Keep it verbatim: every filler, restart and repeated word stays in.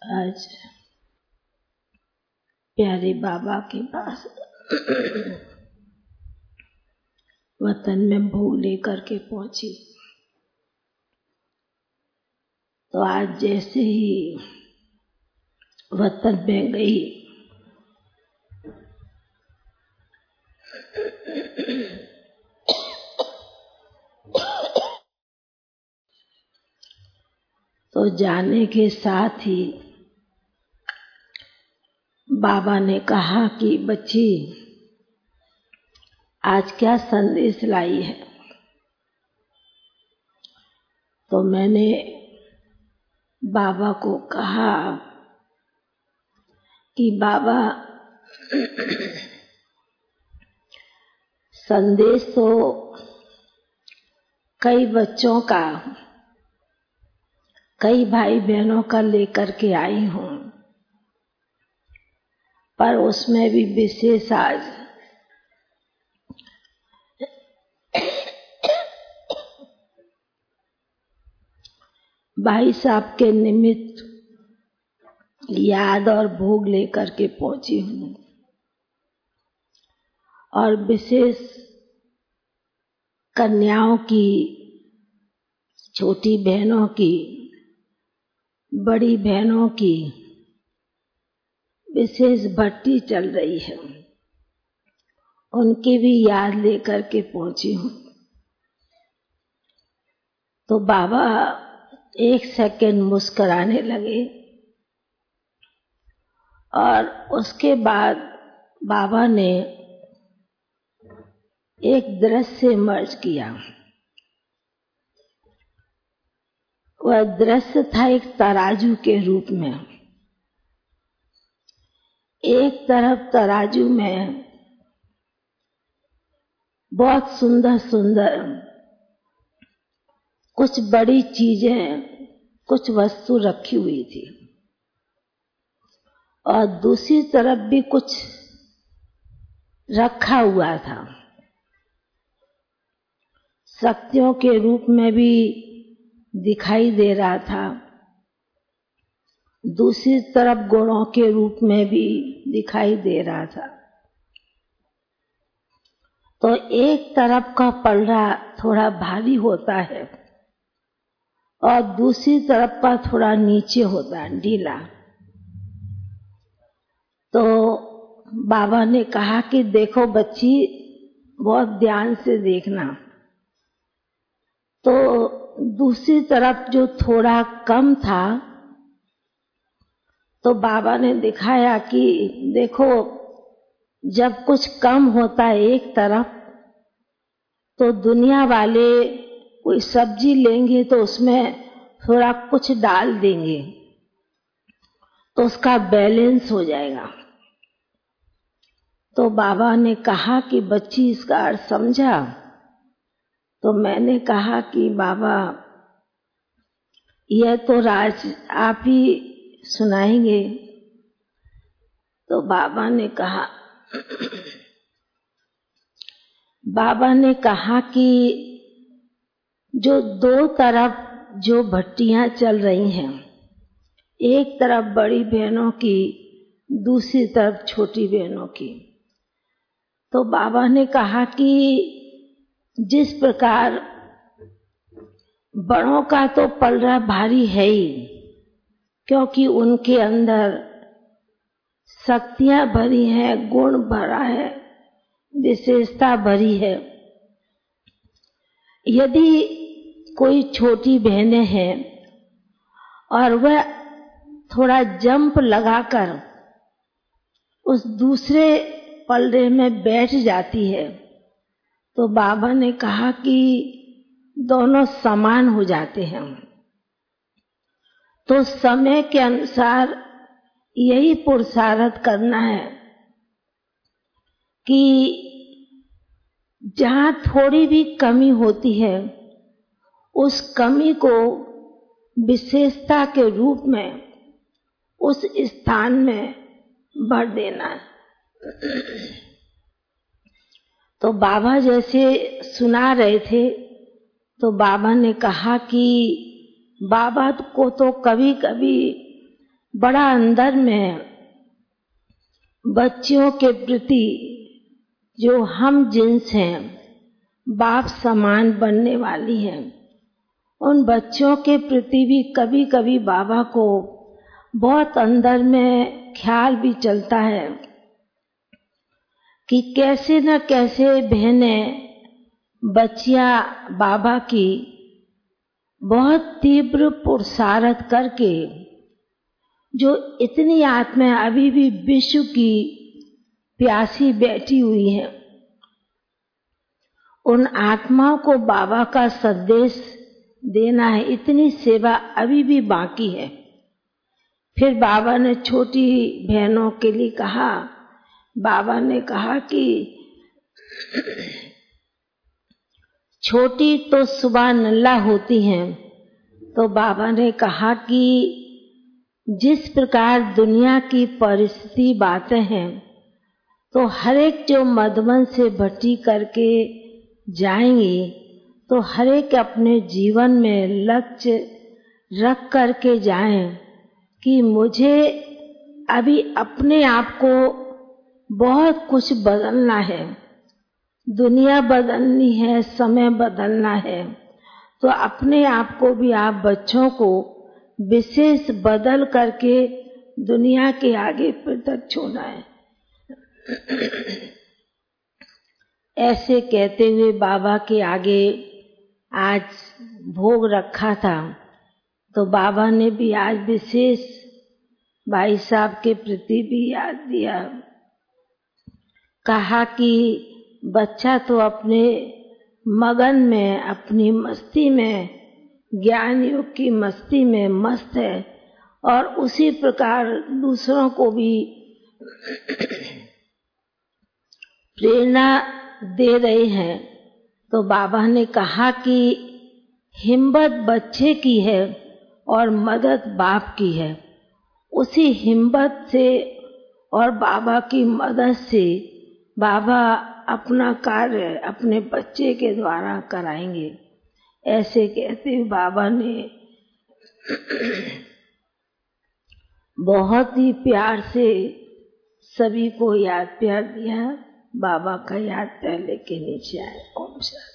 आज प्यारे बाबा के पास वतन में भोग लेकर के पहुंची, तो आज जैसे ही वतन में गई तो जाने के साथ ही बाबा ने कहा कि बच्ची आज क्या संदेश लाई है। तो मैंने बाबा को कहा कि बाबा संदेश तो कई बच्चों का, कई भाई बहनों का लेकर के आई हूँ, पर उसमें भी विशेष आज भाई साहब के निमित्त याद और भोग लेकर के पहुंची हूँ, और विशेष कन्याओं की, छोटी बहनों की, बड़ी बहनों की विशेष भट्टी चल रही है, उनकी भी याद लेकर के पहुंची हूँ। तो बाबा एक सेकंड मुस्कुराने लगे और उसके बाद बाबा ने एक दृश्य मर्ज किया। वह दृश्य था एक तराजू के रूप में। एक तरफ तराजू में बहुत सुंदर सुंदर कुछ बड़ी चीजें, कुछ वस्तु रखी हुई थी, और दूसरी तरफ भी कुछ रखा हुआ था। शक्तियों के रूप में भी दिखाई दे रहा था, दूसरी तरफ गुणों के रूप में भी दिखाई दे रहा था। तो एक तरफ का पलड़ा थोड़ा भारी होता है और दूसरी तरफ का थोड़ा नीचे होता है, ढीला। तो बाबा ने कहा कि देखो बच्ची, बहुत ध्यान से देखना। तो दूसरी तरफ जो थोड़ा कम था, तो बाबा ने दिखाया कि देखो, जब कुछ कम होता है एक तरफ, तो दुनिया वाले कोई सब्जी लेंगे तो उसमें थोड़ा कुछ डाल देंगे तो उसका बैलेंस हो जाएगा। तो बाबा ने कहा कि बच्ची इसका अर्थ समझा? तो मैंने कहा कि बाबा यह तो राज आप ही सुनाएंगे। तो बाबा ने कहा बाबा ने कहा कि जो दो तरफ जो भट्टियां चल रही हैं, एक तरफ बड़ी बहनों की, दूसरी तरफ छोटी बहनों की। तो बाबा ने कहा कि जिस प्रकार बड़ों का तो पलड़ा भारी है ही, क्योंकि उनके अंदर शक्तियां भरी हैं, गुण भरा है, विशेषता भरी है। यदि कोई छोटी बहनें हैं और वह थोड़ा जंप लगाकर उस दूसरे पलड़े में बैठ जाती है, तो बाबा ने कहा कि दोनों समान हो जाते हैं। तो समय के अनुसार यही पुरुषार्थ करना है कि जहाँ थोड़ी भी कमी होती है, उस कमी को विशेषता के रूप में उस स्थान में भर देना है। तो बाबा जैसे सुना रहे थे, तो बाबा ने कहा कि बाबा को तो कभी कभी बड़ा अंदर में बच्चियों के प्रति जो हम जिन्स हैं, बाप समान बनने वाली हैं, उन बच्चों के प्रति भी कभी कभी बाबा को बहुत अंदर में ख्याल भी चलता है कि कैसे न कैसे बहनें बच्चियां बाबा की बहुत तीव्र पुरुषार्थ करके जो इतनी आत्माएं अभी भी विश्व की प्यासी बैठी हुई हैं, उन आत्माओं को बाबा का संदेश देना है। इतनी सेवा अभी भी बाकी है। फिर बाबा ने छोटी बहनों के लिए कहा, बाबा ने कहा कि छोटी तो सुबह नल्ला होती हैं, तो बाबा ने कहा कि जिस प्रकार दुनिया की परिस्थिति बातें हैं, तो हर एक जो मधुबन से भट्टी करके जाएंगी, तो हर एक अपने जीवन में लक्ष्य रख करके जाएं कि मुझे अभी अपने आप को बहुत कुछ बदलना है, दुनिया बदलनी है, समय बदलना है। तो अपने आप को भी आप बच्चों को विशेष बदल करके दुनिया के आगे पृथक छोड़ना है। ऐसे कहते हुए बाबा के आगे आज भोग रखा था, तो बाबा ने भी आज विशेष भाई साहब के प्रति भी याद दिया। कहा कि बच्चा तो अपने मगन में, अपनी मस्ती में, ज्ञान योग की मस्ती में मस्त है, और उसी प्रकार दूसरों को भी प्रेरणा दे रहे हैं। तो बाबा ने कहा कि हिम्मत बच्चे की है और मदद बाप की है। उसी हिम्मत से और बाबा की मदद से बाबा अपना कार्य अपने बच्चे के द्वारा कराएंगे। ऐसे कहते हुए बाबा ने बहुत ही प्यार से सभी को याद प्यार दिया। बाबा का याद पहले के नीचे आए। ओम शांति।